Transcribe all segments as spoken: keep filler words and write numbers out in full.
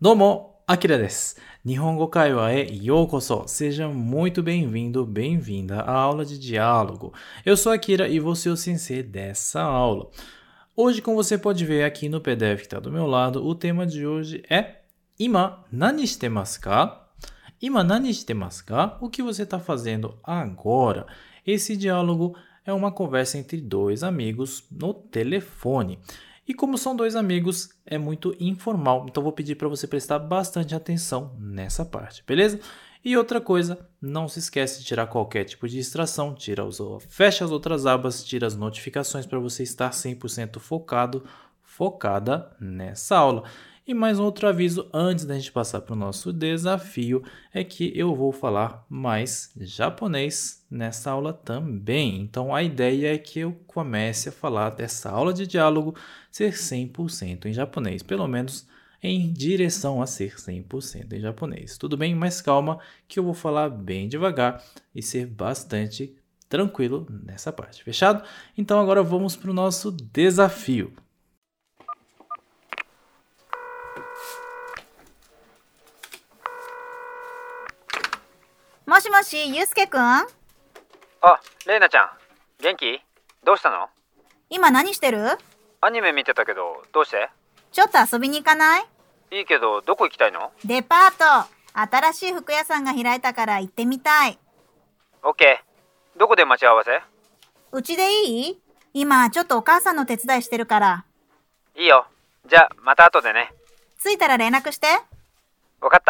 どうも、アキラです。日本語会話へようこそ. Seja muito bem-vindo, bem-vinda à aula de diálogo. Eu sou Akira e vou ser o sensei dessa aula. Hoje, como você pode ver aqui no P D F que está do meu lado, o tema de hoje é Ima nani shitemasu ka? Ima nani shitemasu ka? O que você está fazendo agora? Esse diálogo é uma conversa entre dois amigos no telefone. E como são dois amigos, é muito informal. Então, vou pedir para você prestar bastante atenção nessa parte, beleza? E outra coisa, não se esquece de tirar qualquer tipo de distração. Tira os, fecha as outras abas, tira as notificações para você estar cem por cento focado, focada nessa aula. E mais um outro aviso antes da gente passar para o nosso desafio é que eu vou falar mais japonês nessa aula também. Então a ideia é que eu comece a falar dessa aula de diálogo ser cem por cento em japonês, pelo menos em direção a ser cem por cento em japonês. Tudo bem? Mas calma que eu vou falar bem devagar e ser bastante tranquilo nessa parte. Fechado? Então agora vamos para o nosso desafio. もしもし、ゆうすけくん？ あ、れいなちゃん、元気？どうしたの？ 今何してる？ アニメ見てたけど、どうして？ ちょっと遊びに行かない？ いいけど、どこ行きたいの？ デパート。新しい服屋さんが開いたから行ってみたい。 オッケー。どこで待ち合わせ？ うちでいい？今ちょっとお母さんの手伝いしてるから。 いいよ。じゃあ、また後でね。 着いたら連絡して。 わかった。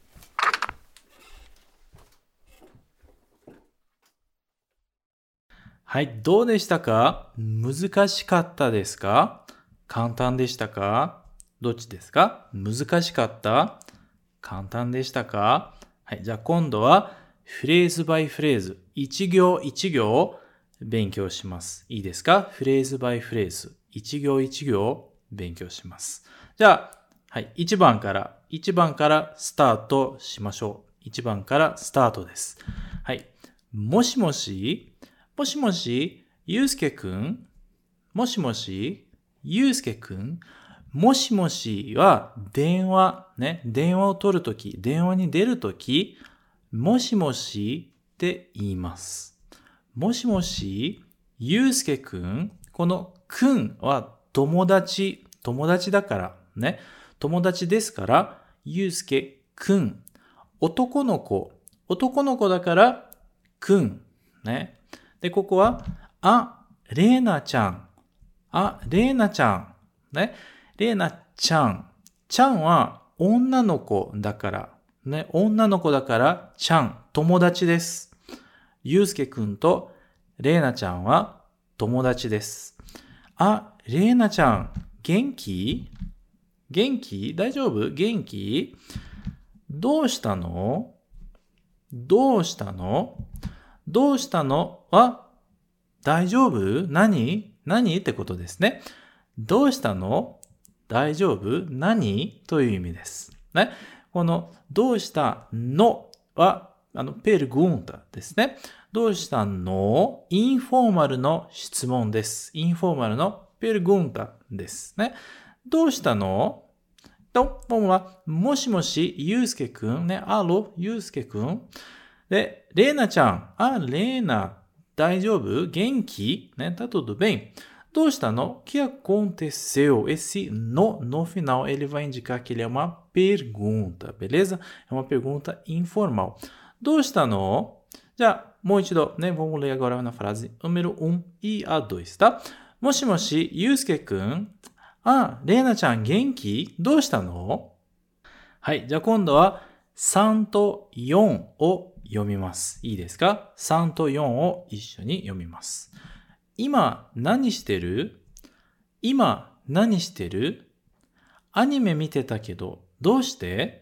はい、どうでしたか？難しかったですか？簡単でしたか？どっちですか？難しかった？簡単でしたか？はい、じゃあ今度はフレーズバイフレーズ、一行一行勉強します。いいですか？フレーズバイフレーズ、一行一行勉強します。じゃあ、はい、いちばんから、いちばんからスタートしましょう。いちばんからスタートです。はい、もしもし、もしもし、ゆうすけくん？もしもし、ゆうすけくん？もしもしは電話、ね、電話を取るとき、電話に出るとき、もしもしって言います。もしもし、ゆうすけくん？このくんは友達、友達だからね、友達ですから、ゆうすけくん。男の子、男の子だからくん、ね。で、ここは、あ、れいなちゃん。あ、れいなちゃん。ね。れいなちゃん。ちゃんは女の子だから。ね。女の子だから、ちゃん。友達です。ゆうすけくんとれいなちゃんは友達です。あ、れいなちゃん。元気？元気？大丈夫？元気？どうしたの？どうしたの？どうしたのは大丈夫？何？何ってことですね。どうしたの？大丈夫？何？という意味です。ね。このどうしたのはあのペルグンタですね。どうしたの？インフォーマルの質問です。インフォーマルのペルグンタですね。どうしたの？と、本はもしもしゆうすけくんね。アロゆうすけくん。で、れいなちゃん。あ、れいな。大丈夫？元気? Né? Tá tudo bem? どうしたの? O que aconteceu? Esse no, no final, ele vai indicar que ele é uma pergunta, beleza? É uma pergunta informal. どうしたの? じゃあ、もう一度、né? Vamos ler agora na frase número um e a dois, tá? もしもし、ゆうすけくん。あ、れいなちゃん元気？どうしたの? はい、じゃあ今度はさんとよんを読みます。いいですか？ さん とよんを一緒に読みます。今何してる？今何してる？アニメ見てたけど、どうして？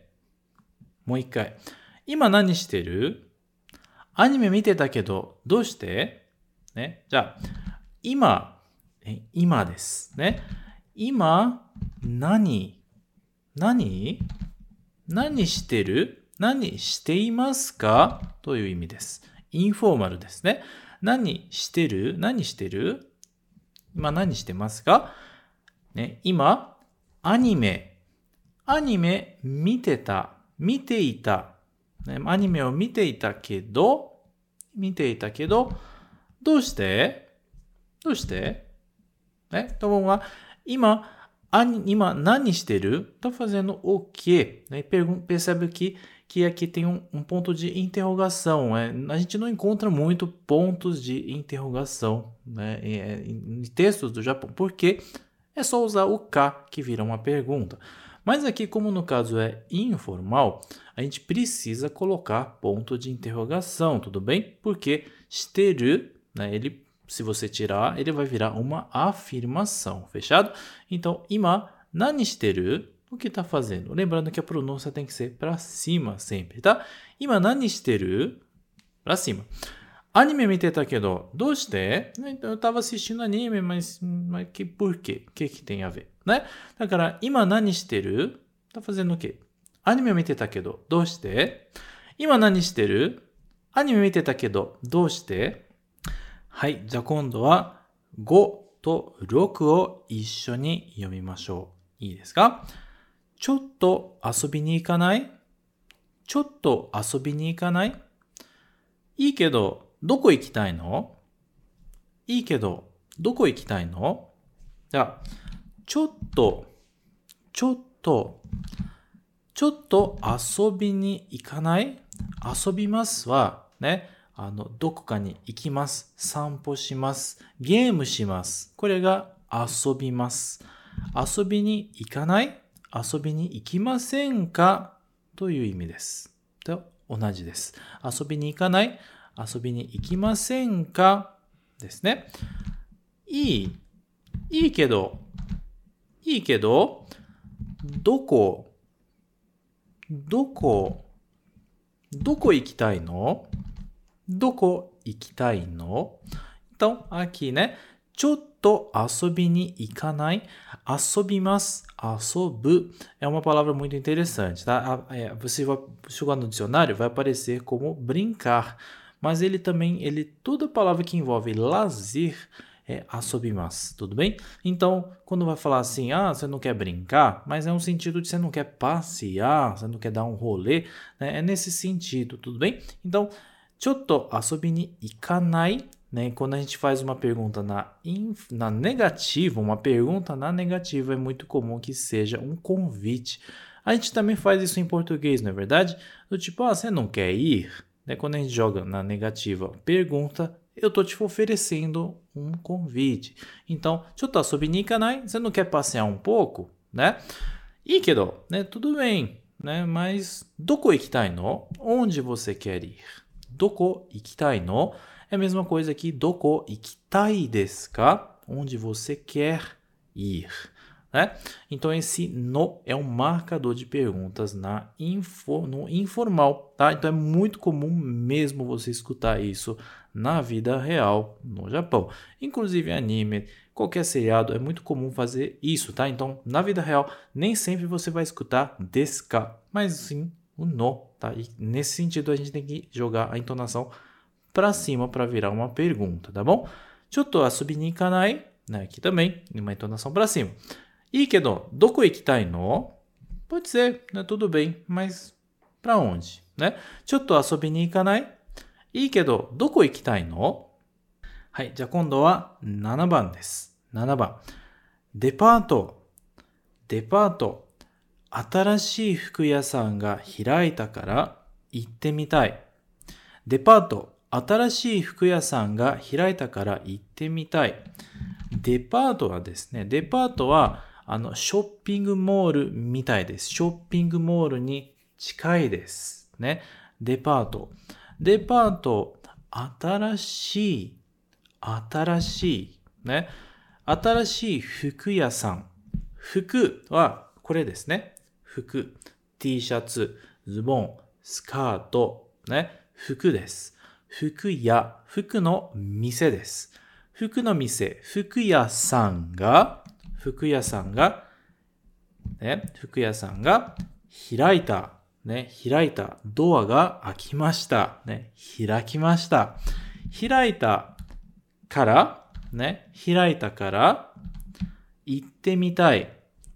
もう一回。今何してる？アニメ見てたけど、どうして？ね。じゃあ、今、今ですね。今、何？何？何してる？何していますか？という意味です。インフォーマルですね。何してる？何してる？今何してますか？ね、今、アニメ、 アニメ見てた、見ていた。ね、アニメを見ていたけど、見ていたけど、どうしてどうしてね、então vamos lá. 今、今何してる? Tá fazendo o quê? Percebe aqui que aqui tem um, um ponto de interrogação. É, a gente não encontra muito pontos de interrogação, né, em, em textos do Japão, porque é só usar o ka que vira uma pergunta. Mas aqui, como no caso é informal, a gente precisa colocar ponto de interrogação, tudo bem? Porque shiteru, né, ele, se você tirar, ele vai virar uma afirmação, fechado? Então, ima, nani shiteru? O que está fazendo? Lembrando que a pronúncia tem que ser para cima sempre, tá? Ima nani shiteru? Para cima. Anime mite ta kedo, doushite? Eu estava assistindo anime, mas, mas que, por quê? O que, que tem a ver? Né? Dakara, ima nani shiteru? Tá fazendo o quê? Anime mite ta kedo, doushite? Ima nani shiteru? Anime mite ta kedo, doushite? はい、じゃあ今度はごとろくを一緒に読みましょう。いいですか？ちょっと遊びに行かない？ちょっと遊びに行かない？いいけど、どこ行きたいの？いいけど、どこ行きたいの？じゃあ、ちょっと、ちょっと、ちょっと遊びに行かない？遊びますは、ね、あの、どこかに行きます。散歩します。ゲームします。これが遊びます。遊びに行かない？遊びに行きませんか？という意味です。と同じです。遊びに行かない？遊びに行きませんか？ですね。いい。いいけど、いいけど、どこ、どこ、どこ行きたいの？どこ行きたいの？ Então, aqui, né? ちょっと遊びに行かない？遊びます。遊ぶ é uma palavra muito interessante, tá? Você vai jogar no dicionário, vai aparecer como brincar. Mas ele também, ele, toda palavra que envolve lazer é asobimasu, tudo bem? Então, quando vai falar assim, ah, você não quer brincar, mas é um sentido de você não quer passear, você não quer dar um rolê, né? É nesse sentido, tudo bem? Então, chotto asobi ni ikanai, né? Quando a gente faz uma pergunta na, inf... na negativa, uma pergunta na negativa é muito comum que seja um convite. A gente também faz isso em português, não é verdade? Do tipo, ah, você não quer ir? Né? Quando a gente joga na negativa pergunta, eu estou te oferecendo um convite. Então, chotto asobi ni ikanai, você não quer passear um pouco? Né? Ikedo, né? Tudo bem, né? Mas doko ikitai no? Onde você quer ir? Doko ikitai no? É a mesma coisa que doko ikitai desu ka? Onde você quer ir, né? Então esse no é um marcador de perguntas na info, no informal, tá? Então é muito comum mesmo você escutar isso na vida real no Japão. Inclusive anime, qualquer seriado é muito comum fazer isso, tá? Então na vida real nem sempre você vai escutar desu ka, mas sim o no, tá? E nesse sentido a gente tem que jogar a entonação para cima para virar uma pergunta, tá bom? Chotto asobi ni ikanai, né? Aqui também, uma entonação para cima. Ikedo, doko ikitai no? Pode ser, né? Tudo bem, mas para onde, né? Chotto asobi ni ikanai? Ikedo, doko ikitai no? はい、じゃあ今度はななばんです。ななばん。デパート、デパート。新しい服屋さんが開いたから行ってみたい。デパート、新しい服屋さんが開いたから行ってみたい。デパートはですね、デパートはあのショッピングモールみたいです。ショッピングモールに近いです。ね。デパート。デパート、新しい、新しい。ね。新しい服屋さん。服はこれですね。服、T シャツ、ズボン、スカート、ね、服です。服屋、服の店です。服の店、服屋さんが、服屋さんが、ね、服屋さんが開いた、ね、開いた、ドアが開きました、ね、開きました。開いたから、ね、開いたから、行ってみたい。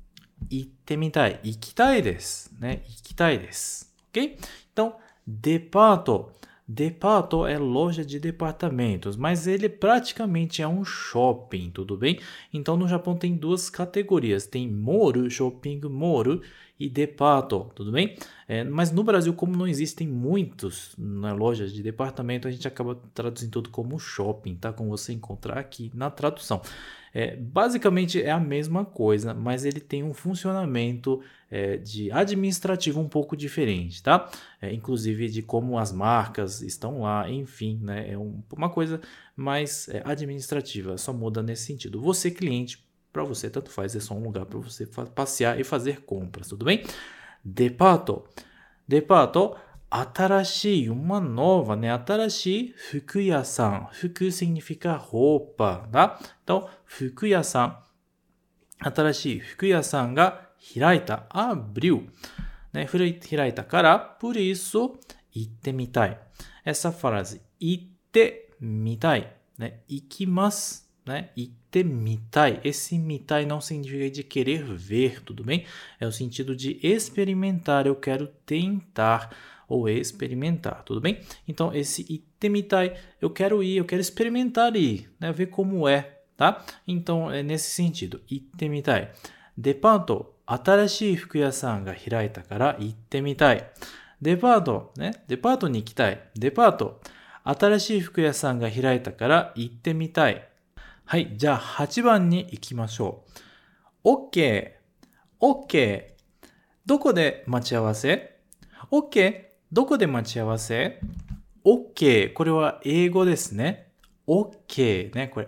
行ってみたい。行きたいです。né? 行きたいです。Ok? Então, departo. Departo é loja de departamentos, mas ele praticamente é um shopping, tudo bem? Então, no Japão tem duas categorias. Tem moru, shopping moru, e departo, tudo bem? É, mas no Brasil, como não existem muitos na lojas de departamento, a gente acaba traduzindo tudo como shopping, tá? Como você encontrar aqui na tradução. É, basicamente é a mesma coisa, mas ele tem um funcionamento é, de administrativo um pouco diferente, tá? É, inclusive de como as marcas estão lá, enfim, né? É um, uma coisa mais é, administrativa, só muda nesse sentido. Você, cliente, para você tanto faz, é só um lugar para você passear e fazer compras, tudo bem? Departo. Departo, 新しい, uma nova, né? 新しい服屋さん. Fuku significa roupa, tá? Então, 服屋さん. 新しい服屋さんが開いた, abriu, né? 開いたから, por isso, 行ってみたい. Essa frase, 行ってみたい, né? 行きます, né? 行ってみたい. Esse 見たい não significa de querer ver, tudo bem? É o sentido de experimentar, eu quero tentar ou experimentar, tudo bem? Então, esse itte mitai, eu quero ir, eu quero experimentar ir, né? Ver como é, tá? Então, é nesse sentido, itte mitai. Departo, 新しい服屋さんが開いたから行ってみたい。デパート、ね、デパートに行きたい。デパート、新しい服屋さんが開いたから行ってみたい。はい、じゃあはちばんに行きましょう。OK、OK、どこで待ち合わせ？ OK、どこで待ち合わせ？ OK、これは英語ですね。OK ね、これ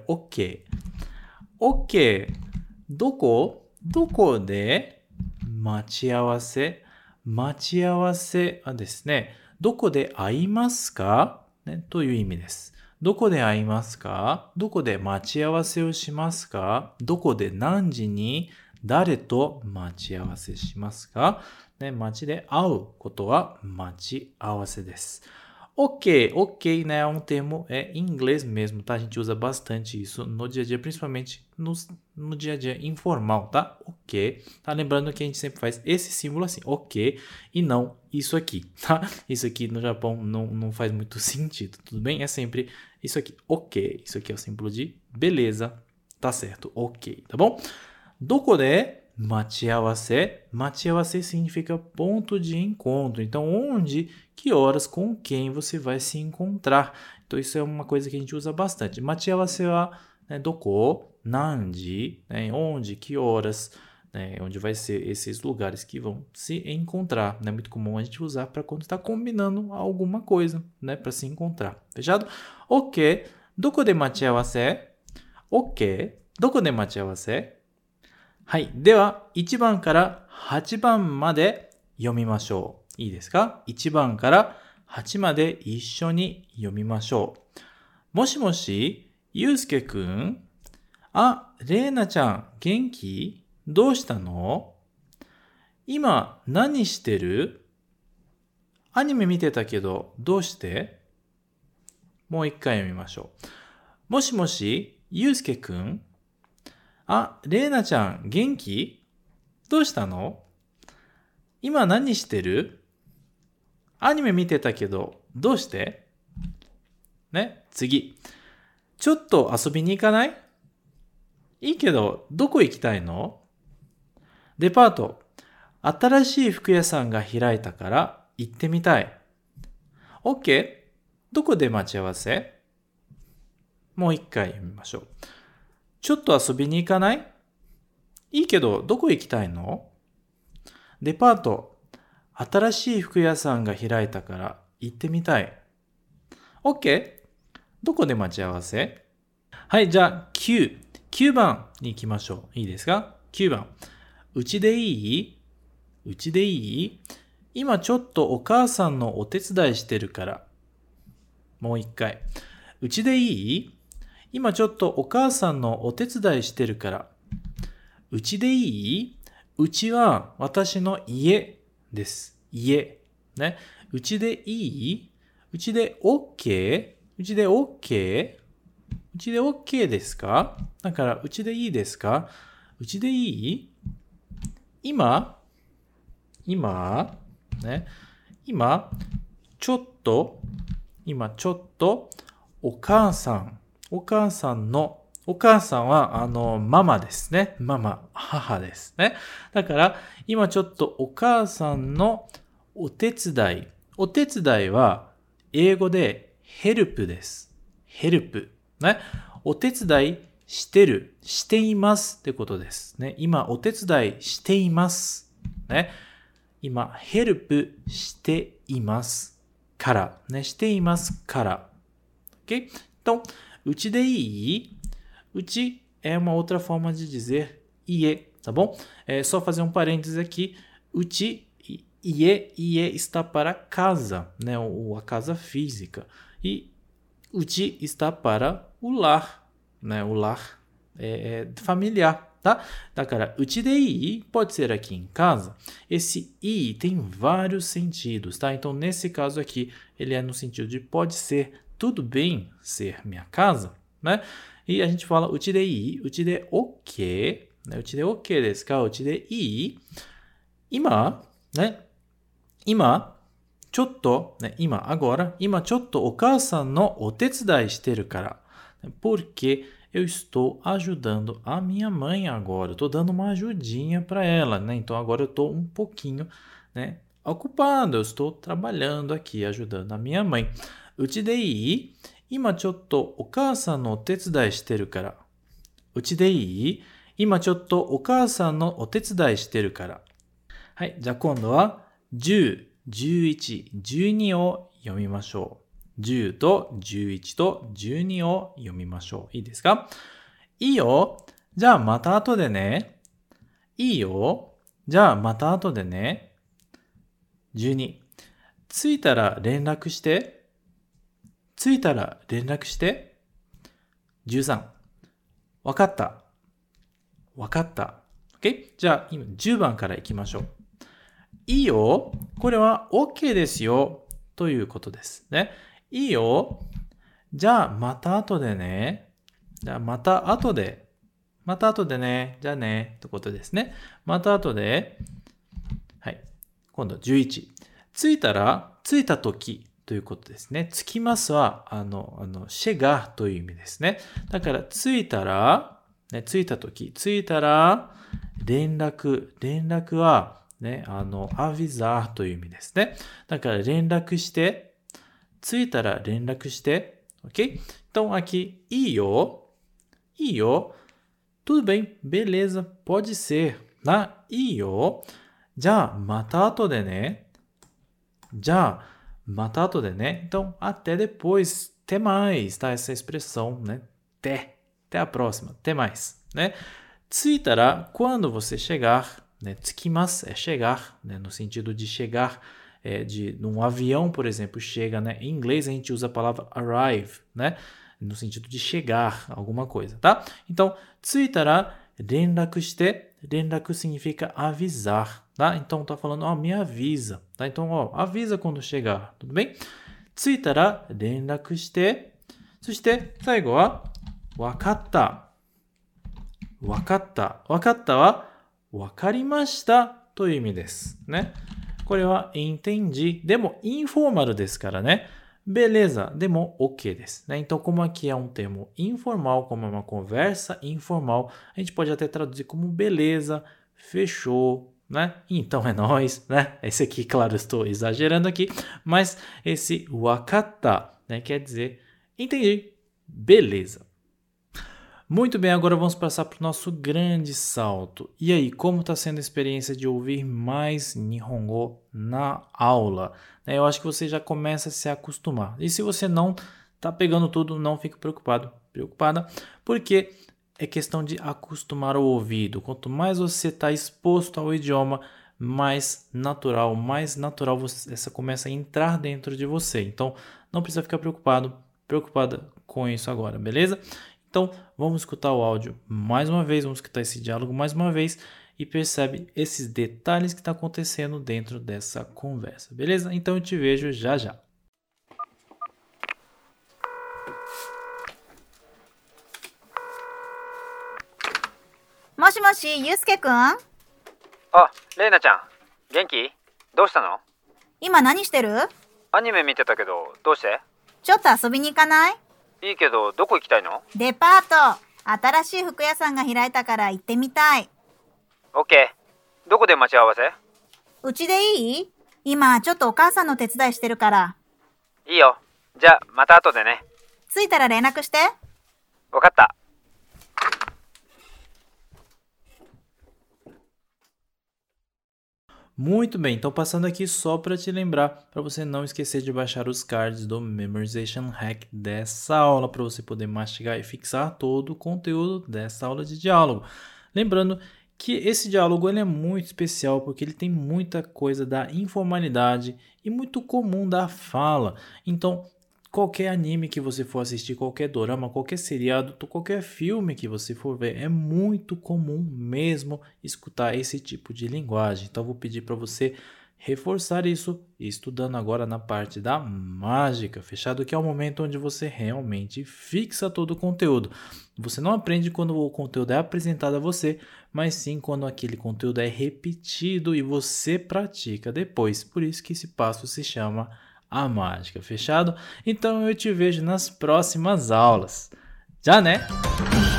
OK。OK、どこ？どこで待ち合わせ？待ち合わせはですね、どこで会いますか、ね、という意味です。どこで会いますか？どこで待ち合わせをしますか？どこで何時に誰と待ち合わせしますか？ね、街で会うことは待ち合わせです。Ok, ok, né? É um termo é em inglês mesmo, tá? A gente usa bastante isso no dia a dia, principalmente no, no dia a dia informal, tá? Ok. Tá lembrando que a gente sempre faz esse símbolo assim, ok, e não isso aqui, tá? Isso aqui no Japão não, não faz muito sentido, tudo bem? É sempre isso aqui, ok. Isso aqui é o símbolo de beleza, tá certo, ok, tá bom? Dokode machiawase. Machiawase significa ponto de encontro. Então, onde, que horas, com quem você vai se encontrar. Então, isso é uma coisa que a gente usa bastante. Machiawase wa, né, doko, nanji, né, onde, que horas, né, onde vai ser esses lugares que vão se encontrar. É, né, muito comum a gente usar para quando está combinando alguma coisa, né, para se encontrar. Fechado? Ok. Doko de machiawase? Ok. Doko de machiawase? はい。では、いちばんからはちばんまで読みましょう。いいですか？ いち 番からはちまで一緒に読みましょう。もしもし、ゆうすけくん？あ、れいなちゃん、元気？どうしたの？今、何してる？アニメ見てたけど、どうして？もう一回読みましょう。もしもし、ゆうすけくん？あ、れいなちゃん、元気？どうしたの？今何してる？アニメ見てたけど、どうして？ね、次。ちょっと遊びに行かない？いいけど、どこ行きたいの？デパート。新しい服屋さんが開いたから行ってみたい。OK。どこで待ち合わせ？もう一回読みましょう。ちょっと遊びに行かない？いいけど、どこ行きたいの？デパート。新しい服屋さんが開いたから行ってみたい。OK。どこで待ち合わせ？はい、じゃあきゅう。きゅうばんに行きましょう。いいですか？ きゅう 番。うちでいい？うちでいい？今ちょっとお母さんのお手伝いしてるから。もう一回。うちでいい？今ちょっとお母さんのお手伝いしてるから。うちでいい？うちは私の家です。家。ね。うちでいい？うちで OK？ うちで OK？ うちで OK ですか？だから、うちでいいですか？うちでいい？ 今、今、ね。今、ちょっと、今ちょっと、お母さん、お母さんの、お母さんは、あの、ママですね。ママ、母ですね。だから、今ちょっとお母さんのお手伝い。お手伝いは、英語で help です。help。ね。お手伝いしてる、していますってことですね。今、お手伝いしています。ね。今、help していますから。ね。していますから。Ok? Então, うちでいいうちé uma outra forma de dizer ie, tá bom? É só fazer um parênteses aqui. Uchi, ie, ie está para casa, né? Ou a casa física. E uchi está para o lar, né? O lar é, é familiar, tá? Da cara, uchi de ii pode ser aqui em casa. Esse i tem vários sentidos, tá? Então, nesse caso aqui, ele é no sentido de pode ser tudo bem ser minha casa, né? E a gente fala uchi de ii, uchi de ok, né? Uchi de ok desu ka? Uchi de ii. Ima, né? Ima, chotto, né? Ima, agora. Ima, chotto, o kasa no otetsudai shiteru kara. Porque eu estou ajudando a minha mãe agora. Eu estou dando uma ajudinha para ela, né? Então agora eu estou um pouquinho, né, ocupado. Eu estou trabalhando aqui, ajudando a minha mãe. Uchi de ii? Ima chotto o kasa no otetsudai shiteru kara. Uchi de ii? Ima chotto o kasa no otetsudai shiteru kara. はい。じゃあ今度はじゅう、じゅういち、じゅうにを読みましょう。じゅうとじゅういちとじゅうにを読みましょう。いいですか？いいよ。じゃあまた後でね。いいよ。じゃあまた後でね。じゅうに。着いたら連絡して。着いたら連絡して。じゅうさん。わかった。わかった。OK？ じゃあ今じゅうばんからいきましょう。いいよ。これは OK ですよ。ということですね。いいよ。じゃあまた後でね。じゃあまた後で。また後でね。じゃあね。ってことですね。また後で。はい。今度じゅういち。着いたら、着いたときということですね。着きますは、あの、あの、シェガという意味ですね。だから着いたら、ね、着いたとき。着いたら、連絡。連絡は、ね、あの、avisar という意味ですね。だから連絡して、着いたら連絡して、ok? Então aqui, いいよ、いいよ、tudo bem, beleza, pode ser, な、いいよ、じゃあまた後でね、じゃあまた後でね、então até depois, até mais, tá? Essa expressão, né? Até, até a próxima, até mais, né? 着いたら, quando você chegar, né? Tsukimasu é chegar, né? No sentido de chegar, é, de num avião, por exemplo, chega, né? Em inglês a gente usa a palavra arrive, né? No sentido de chegar, alguma coisa, tá? Então, tsuitara, renraku shite, renraku significa avisar, tá? Então, tá falando, ó, me avisa, tá? Então, ó, avisa quando chegar, tudo bem? Tsuitara, renraku shite, そして最後はわかった。わかった。わかったはわかりましたという意味ですね。これは entendi, でも informal ですからね。Beleza, でも OK ですね。Então, como aqui é um termo informal, como é uma conversa informal, a gente pode até traduzir como beleza, fechou, né? Então é nóis, né? Esse aqui, claro, estou exagerando aqui, mas esse wakata, né, quer dizer entendi, beleza. Muito bem, agora vamos passar para o nosso grande salto. E aí, como está sendo a experiência de ouvir mais Nihongo na aula? Eu acho que você já começa a se acostumar. E se você não está pegando tudo, não fique preocupado, preocupada, porque é questão de acostumar o ouvido. Quanto mais você está exposto ao idioma, mais natural, mais natural você, essa começa a entrar dentro de você. Então, não precisa ficar preocupado, preocupada com isso agora, beleza? Então, vamos escutar o áudio mais uma vez, vamos escutar esse diálogo mais uma vez e percebe esses detalhes que estão acontecendo dentro dessa conversa, beleza? Então, eu te vejo já já. もしもし、ゆうすけくん？ あ、 あ、レイナちゃん、元気？どうしたの？ 今何してる？ アニメ見てたけど、どうして？ ちょっと遊びに行かない？ いいけど、どこ行きたいの？ デパート。新しい服屋さんが開いたから行ってみたい。 オッケー。どこで待ち合わせ？ うちでいい？今ちょっとお母さんの手伝いしてるから。 いいよ。じゃあ、また後でね。 着いたら連絡して。 わかった。 Muito bem, então passando aqui só para te lembrar, para você não esquecer de baixar os cards do Memorization Hack dessa aula, para você poder mastigar e fixar todo o conteúdo dessa aula de diálogo. Lembrando que esse diálogo ele é muito especial porque ele tem muita coisa da informalidade e muito comum da fala. Então, qualquer anime que você for assistir, qualquer dorama, qualquer seriado, qualquer filme que você for ver, é muito comum mesmo escutar esse tipo de linguagem. Então, eu vou pedir para você reforçar isso, estudando agora na parte da mágica, fechado? Que é o momento onde você realmente fixa todo o conteúdo. Você não aprende quando o conteúdo é apresentado a você, mas sim quando aquele conteúdo é repetido e você pratica depois. Por isso que esse passo se chama a mágica, fechado? Então eu te vejo nas próximas aulas. Já, né?